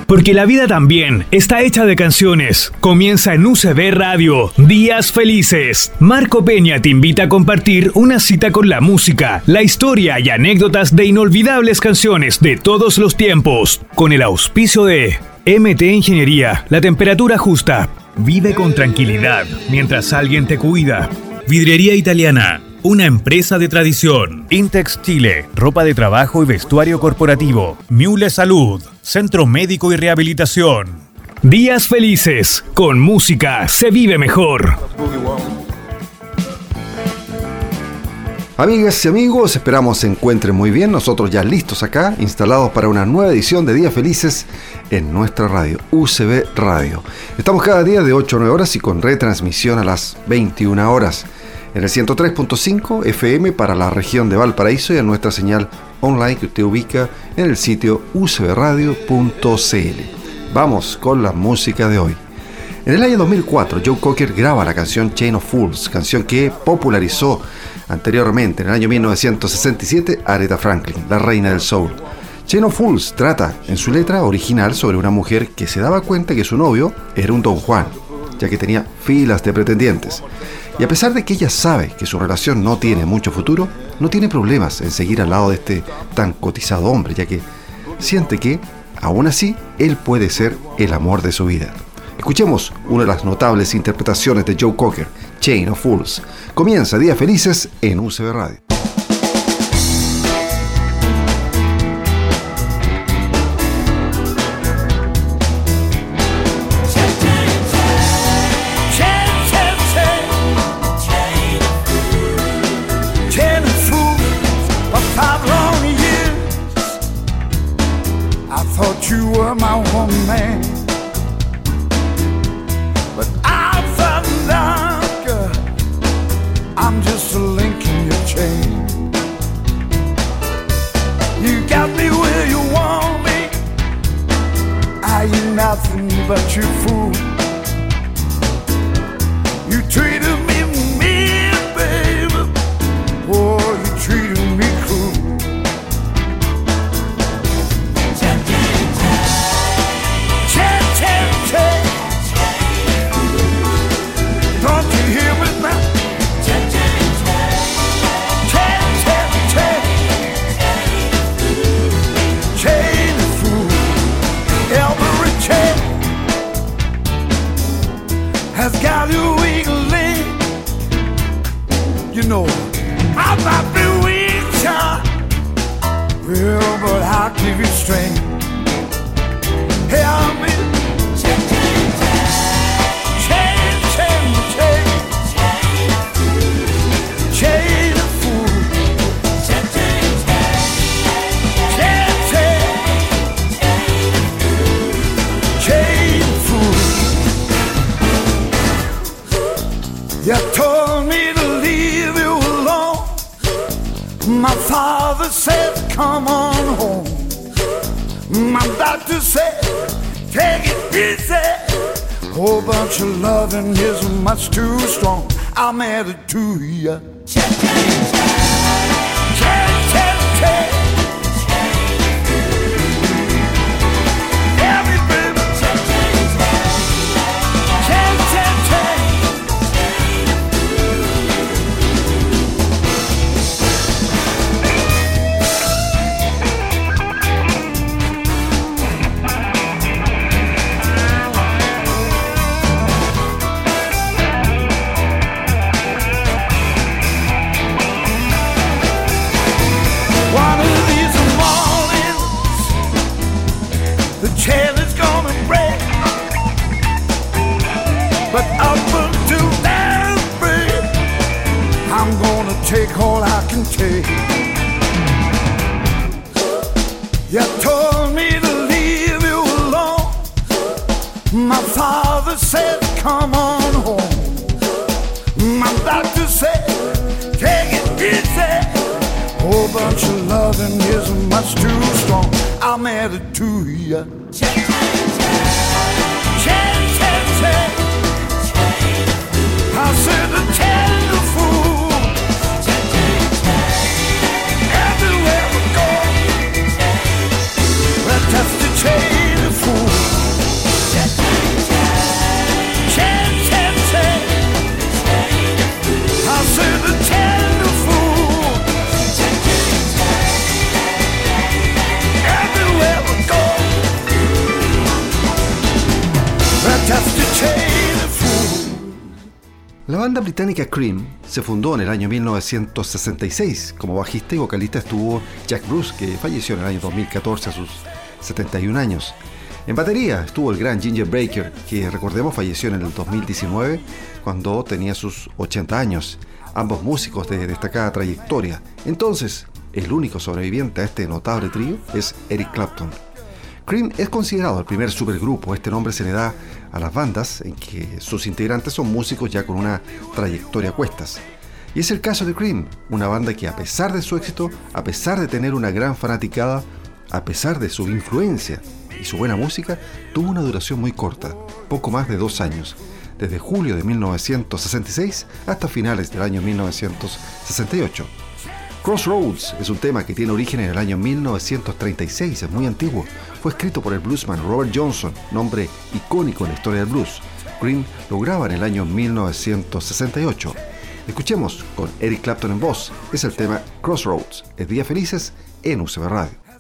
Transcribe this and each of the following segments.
porque la vida también está hecha de canciones. Comienza en UCB Radio, Días Felices. Marco Peña te invita a compartir una cita con la música, la historia y anécdotas de inolvidables canciones de todos los tiempos, con el auspicio de MT Ingeniería, la temperatura justa. Vive con tranquilidad mientras alguien te cuida. Vidriería Italiana, una empresa de tradición. Intex Chile, ropa de trabajo y vestuario corporativo. Miule Salud, centro médico y rehabilitación. Días Felices, con música se vive mejor. Amigas y amigos, esperamos se encuentren muy bien. Nosotros ya listos acá, instalados para una nueva edición de Días Felices en nuestra radio, UCB Radio. Estamos cada día de 8 a 9 horas y con retransmisión a las 21 horas en el 103.5 FM para la región de Valparaíso y en nuestra señal online que usted ubica en el sitio ucbradio.cl. Vamos con la música de hoy. En el año 2004, Joe Cocker graba la canción Chain of Fools, canción que popularizó anteriormente, en el año 1967, Aretha Franklin, la reina del soul. Chain of Fools trata, en su letra original, sobre una mujer que se daba cuenta que su novio era un Don Juan, ya que tenía filas de pretendientes. Y a pesar de que ella sabe que su relación no tiene mucho futuro, no tiene problemas en seguir al lado de este tan cotizado hombre, ya que siente que, aún así, él puede ser el amor de su vida. Escuchemos una de las notables interpretaciones de Joe Cocker, Chain of Fools. Comienza Días Felices en UCB Radio. You were my woman, but I found out, girl, I'm just a link in your chain. You got me where you want me, I ain't nothing but your fool. You treated me mean, baby, oh, you treated me cruel. Has got a weak link. You know, I might be weak, child. Well, but I'll give you strength. Help me. Chain, chain, chain of fool. Chain of fool. You told me to leave you alone. My father said, come on home. My doctor said, take it easy. Whole bunch of loving is much too strong. I'm added to you. Chain, chain. Take all I can take. You told me to leave you alone. My father said, come on home. My doctor said, take it easy. Whole bunch of loving is much too strong. I'm added to you. Chain, chain. I said the chain of fool. Everywhere we go, that's the chain of fool. banda británica Cream se fundó en el año 1966. Como bajista y vocalista estuvo Jack Bruce, que falleció en el año 2014 a sus 71 años. En batería estuvo el gran Ginger Baker, que recordemos falleció en el 2019 cuando tenía sus 80 años. Ambos músicos de destacada trayectoria. Entonces, el único sobreviviente a este notable trío es Eric Clapton. Cream es considerado el primer supergrupo. Este nombre se le da a las bandas en que sus integrantes son músicos ya con una trayectoria a cuestas. Y es el caso de Cream, una banda que a pesar de su éxito, a pesar de tener una gran fanaticada, a pesar de su influencia y su buena música, tuvo una duración muy corta, poco más de 2 años, desde julio de 1966 hasta finales del año 1968. Crossroads es un tema que tiene origen en el año 1936, es muy antiguo. Fue escrito por el bluesman Robert Johnson, nombre icónico en la historia del blues. Cream lo graba en el año 1968. Escuchemos con Eric Clapton en voz. Es el tema Crossroads. Es Días Felices en UCB Radio.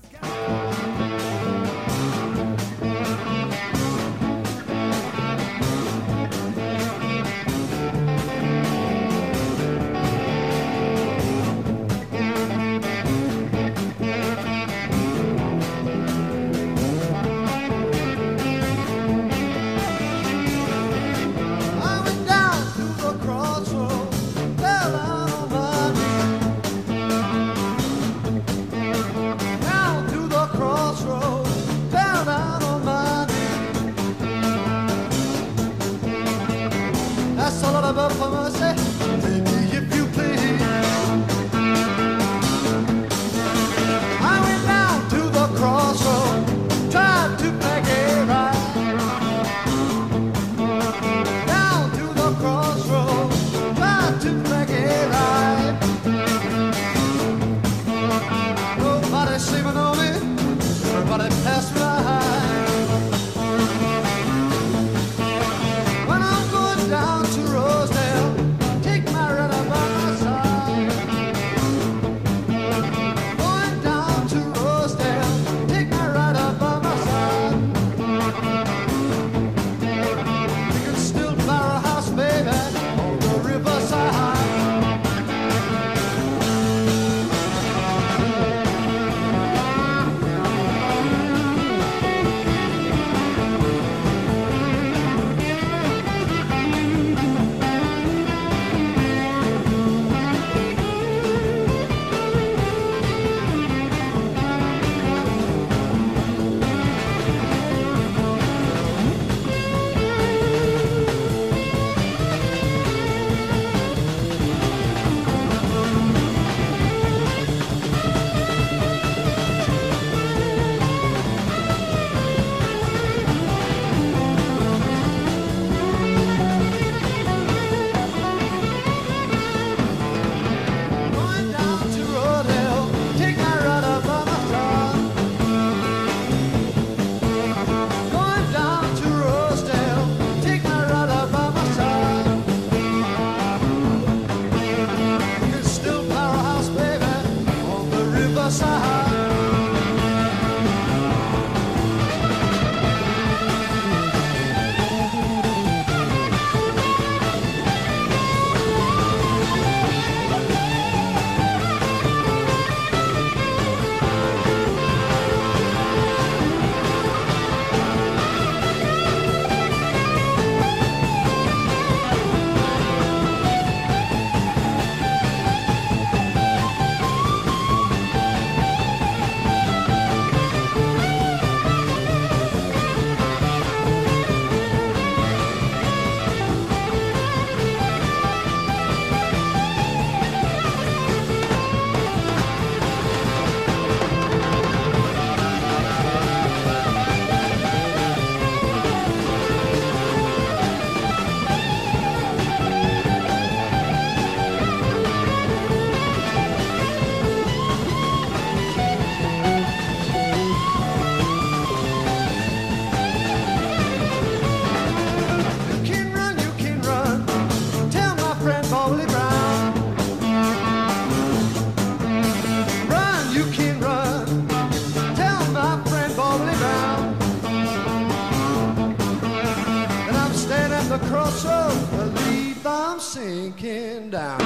the crossroads, believe keep on sinking down.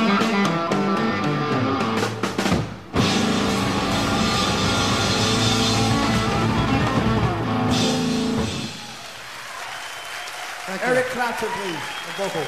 Eric Clapton, please, the vocal.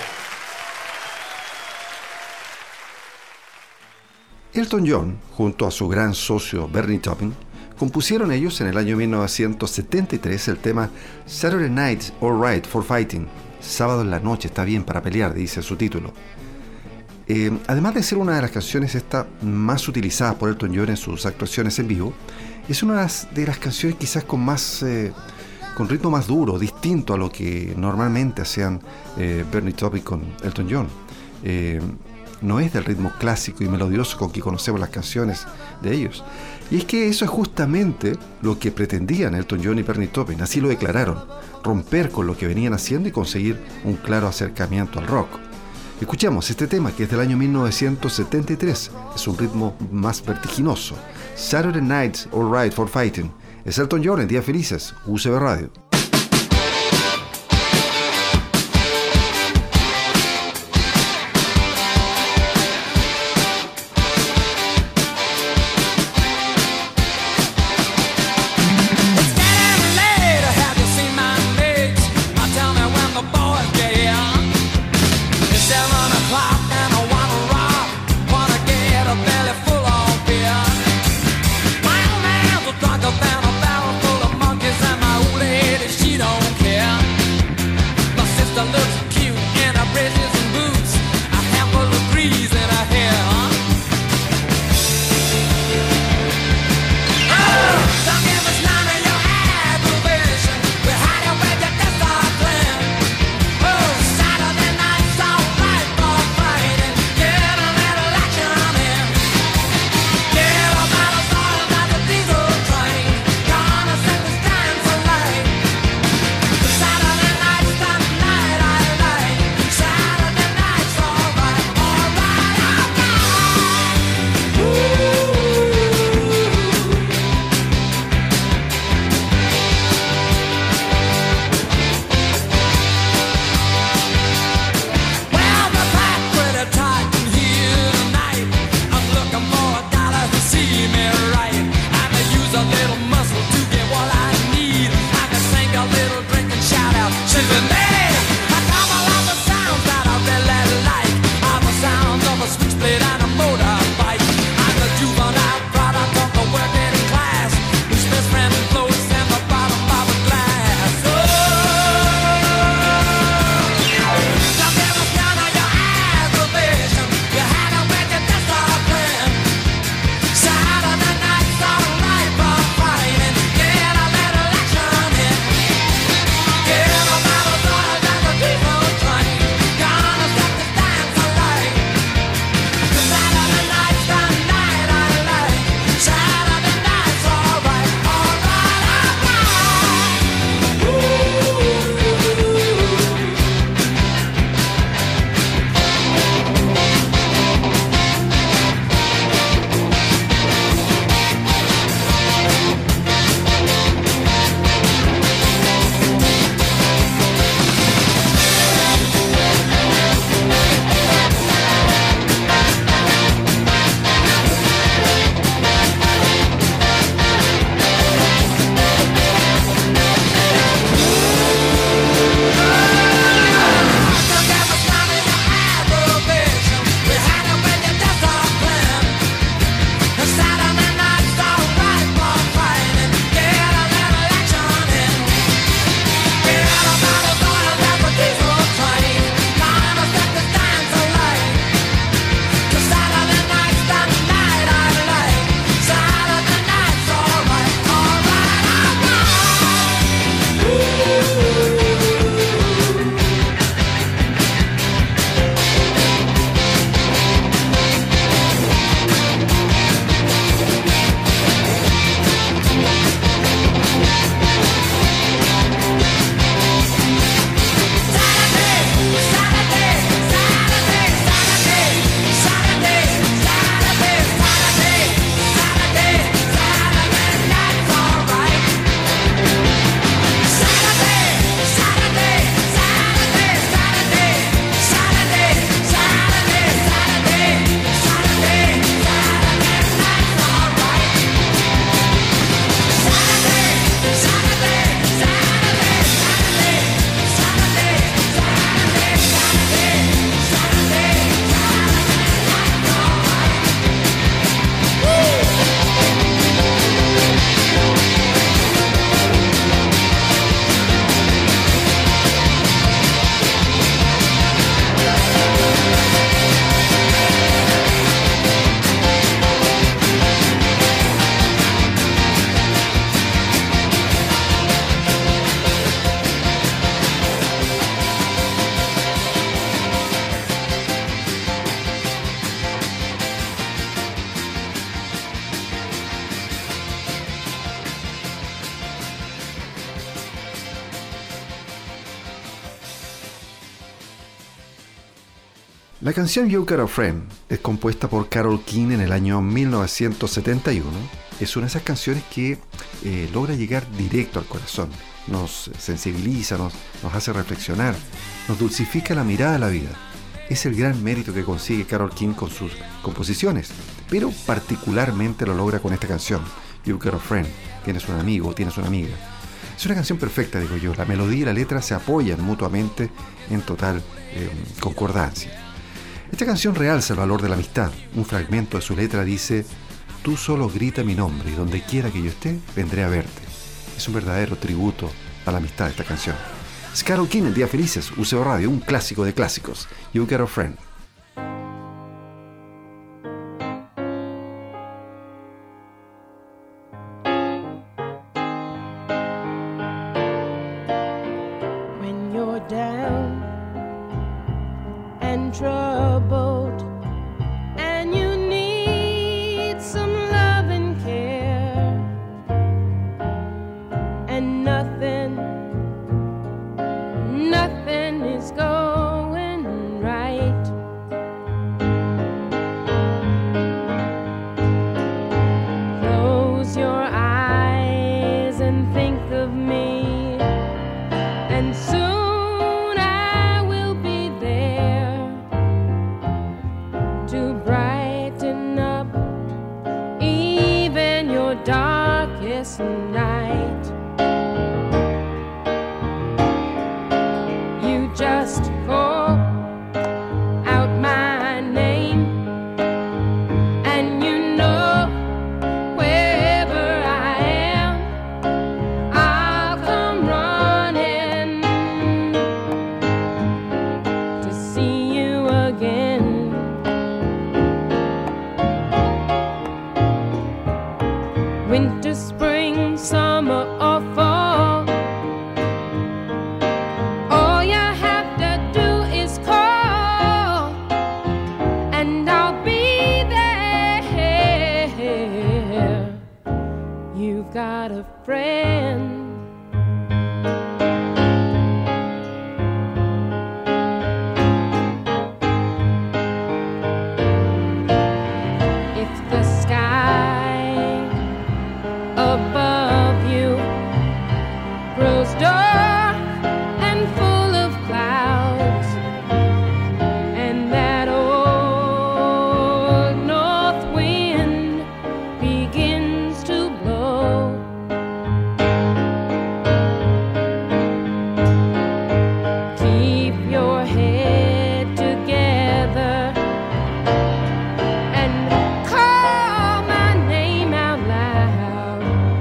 Elton John, junto a su gran socio Bernie Taupin, compusieron ellos en el año 1973 el tema Saturday Night's Alright for Fighting. Sábado en la noche está bien para pelear, dice su título. Además de ser una de las canciones más utilizadas por Elton John en sus actuaciones en vivo, es una de las canciones quizás con ritmo más duro, distinto a lo que normalmente hacían Bernie Taupin con Elton John. No es del ritmo clásico y melodioso con que conocemos las canciones de ellos. Y es que eso es justamente lo que pretendían Elton John y Bernie Taupin, así lo declararon, romper con lo que venían haciendo y conseguir un claro acercamiento al rock. Escuchamos este tema que es del año 1973, es un ritmo más vertiginoso. Saturday Night's Alright for Fighting. Es Elton John en Días Felices, UCB Radio. Drunk a barrel full of monkeys and my old lady La canción You Got a Friend es compuesta por Carole King en el año 1971. Es una de esas canciones que logra llegar directo al corazón. Nos sensibiliza, nos hace reflexionar, nos dulcifica la mirada a la vida. Es el gran mérito que consigue Carole King con sus composiciones, pero particularmente lo logra con esta canción, You Got a Friend. Tienes un amigo, tienes una amiga. Es una canción perfecta, digo yo. La melodía y la letra se apoyan mutuamente en total concordancia. Esta canción realza el valor de la amistad. Un fragmento de su letra dice: tú solo grita mi nombre y donde quiera que yo esté, vendré a verte. Es un verdadero tributo a la amistad esta canción. Es Carole King en Días Felices, UCB Radio, un clásico de clásicos. You Got a Friend. When you're down and troubled and you need some love and care, and nothing is going right. Close your eyes and think of me, and soon I will be there to brighten up even your darkest night. Just call out my name, and you know wherever I am, I'll come running to see you again. Winter, spring, summer, or fall, got a friend. If the sky above you grows dark and full of clouds, and that old north wind begins to blow, keep your head together and call my name out loud.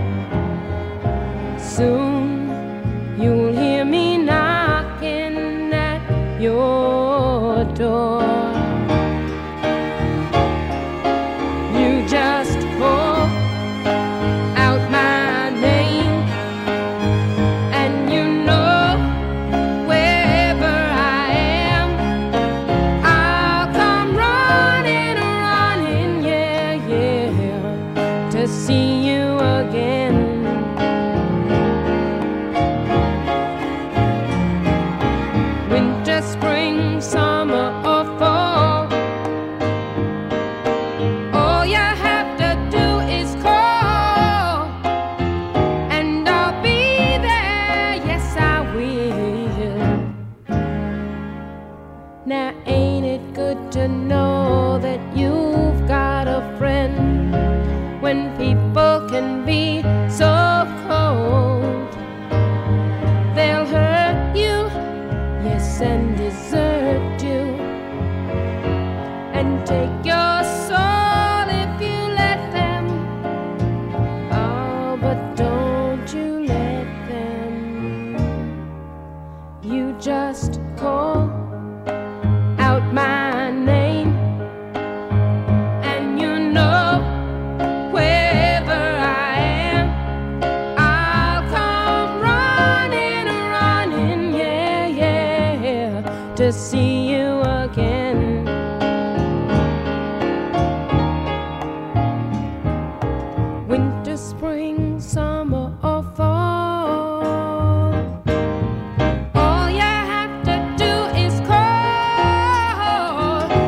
Soon you'll hear me knocking at your door. You just call out my name, and you know wherever I am, I'll come running, yeah, to see you again. Winter, spring, summer, or fall, all you have to do is call, and I'll be there, yes I will. Now ain't it good to know that you've got a friend when people can be so cold? They'll hurt you, yes, and desert you, and take your soul if you let them. Oh, but don't you let them. You just call out my name, and you know wherever I am, I'll come running, yeah, to see you again. Winter, spring, summer, or fall, all you have to do is call,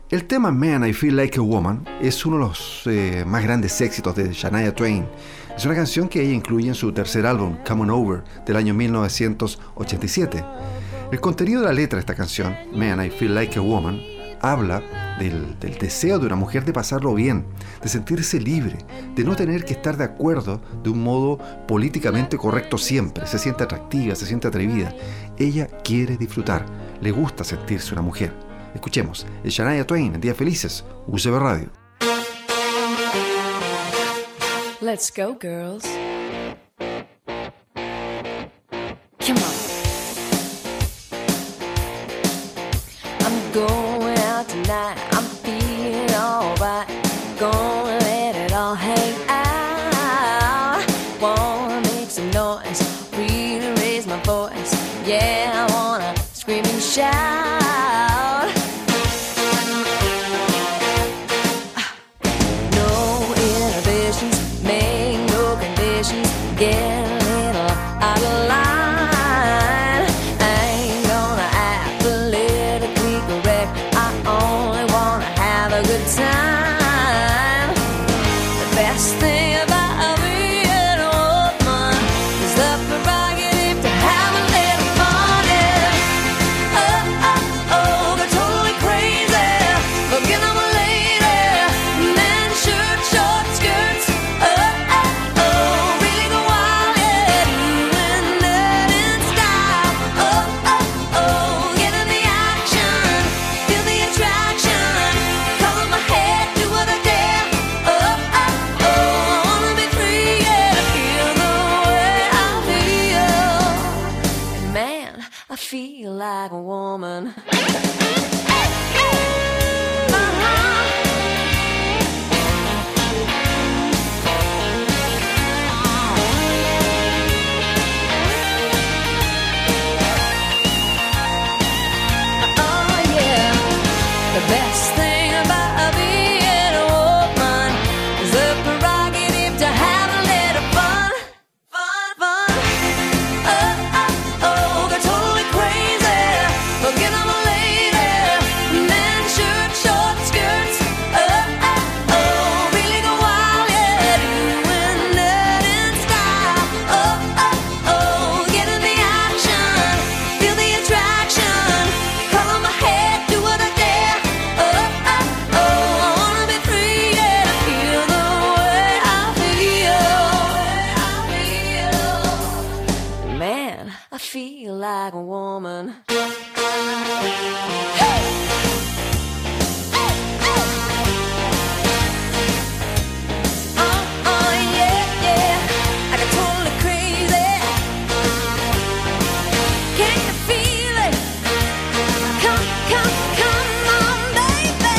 El tema Man, I Feel Like a Woman es uno de los más grandes éxitos de Shania Twain. Es una canción que ella incluye en su tercer álbum, Come On Over, del año 1987. El contenido de la letra de esta canción, Man, I Feel Like a Woman, habla del deseo de una mujer de pasarlo bien, de sentirse libre, de no tener que estar de acuerdo de un modo políticamente correcto siempre. Se siente atractiva, se siente atrevida. Ella quiere disfrutar, le gusta sentirse una mujer. Escuchemos, es Shania Twain en Días Felices, UCB Radio. Let's go, girls. Come on. I'm going out tonight. I'm feeling alright. Gonna let it all hang out. Wanna make some noise, really raise my voice. Yeah, I wanna scream and shout. No inhibitions, make no conditions. Get a little out of line. I ain't gonna act politically correct. I only wanna have a good time. The best thing about being a woman is the prerogative to have a little fun. Yeah. Oh, oh, oh, they're totally crazy. Forget I'm a lady. Men, shirt, short skirts. Oh, oh, oh, really go wild. Yeah, doing that in style. Oh, oh, oh, get in the action. Feel the attraction. Color my head, do what I dare. Oh, oh, oh, I wanna be free, yeah. Feel the way I feel. And man, I feel like a woman. Oh yeah, the best thing about being a woman is the prerogative to have a little fun, fun, fun. Oh, oh, oh, they're totally crazy. Forget I'm a lady. Men, shirt, short skirts. Oh, oh, oh, really go wild, yeah. Doing that in style. Oh, oh, oh, get in the action. Feel the attraction. Color my head, do what I dare. Oh, oh, oh, I wanna be free, yeah. Feel the way I feel. Man, I feel like a woman. Oh, yeah, yeah. I got totally crazy. Can you feel it? Come, come, come on, baby.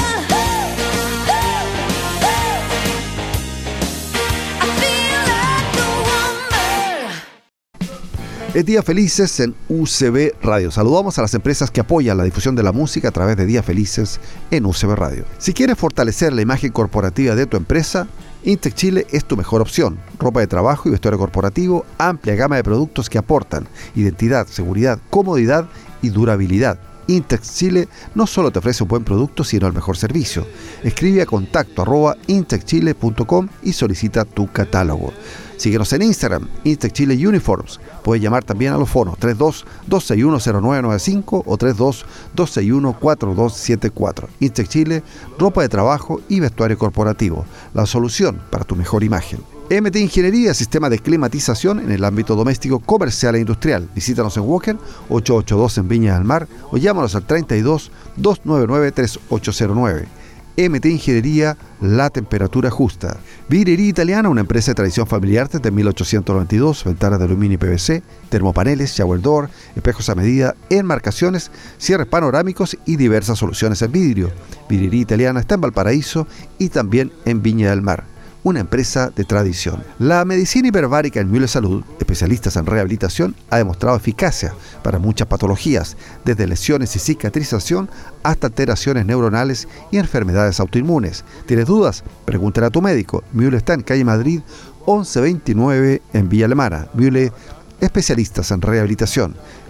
I feel like a woman. Es Días Felices en UCB Radio. Saludamos a las empresas que apoyan la difusión de la música a través de Días Felices en UCB Radio. Si quieres fortalecer la imagen corporativa de tu empresa, Intec Chile es tu mejor opción. Ropa de trabajo y vestuario corporativo, amplia gama de productos que aportan identidad, seguridad, comodidad y durabilidad. Intec Chile no solo te ofrece un buen producto, sino el mejor servicio. Escribe a contacto@intecchile.com y solicita tu catálogo. Síguenos en Instagram, Intec Chile Uniforms. Puedes llamar también a los fonos 32-261-0995 o 32-261-4274. Intec Chile, ropa de trabajo y vestuario corporativo. La solución para tu mejor imagen. MT Ingeniería, sistema de climatización en el ámbito doméstico, comercial e industrial. Visítanos en Walker 882 en Viña del Mar o llámanos al 32-299-3809. MT Ingeniería, la temperatura justa. Vidrería Italiana, una empresa de tradición familiar desde 1892, ventanas de aluminio y PVC, termopaneles, shower door, espejos a medida, enmarcaciones, cierres panorámicos y diversas soluciones en vidrio. Vidrería Italiana está en Valparaíso y también en Viña del Mar. Una empresa de tradición. La medicina hiperbárica en Müller Salud, especialistas en rehabilitación, ha demostrado eficacia para muchas patologías, desde lesiones y cicatrización hasta alteraciones neuronales y enfermedades autoinmunes. ¿Tienes dudas? Pregúntale a tu médico. Müller está en calle Madrid 1129 en Villa Alemana. Müller, especialistas en rehabilitación.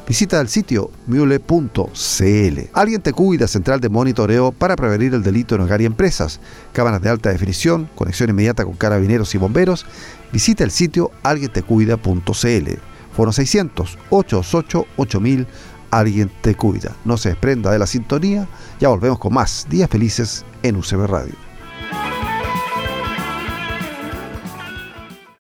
Visita el sitio mule.cl. Alguien te cuida, central de monitoreo para prevenir el delito en hogar y empresas. Cámaras de alta definición, conexión inmediata con carabineros y bomberos. Visita el sitio alguientecuida.cl. Foro 600-828-8000. Alguien te cuida. No se desprenda de la sintonía. Ya volvemos con más Días Felices en UCB Radio.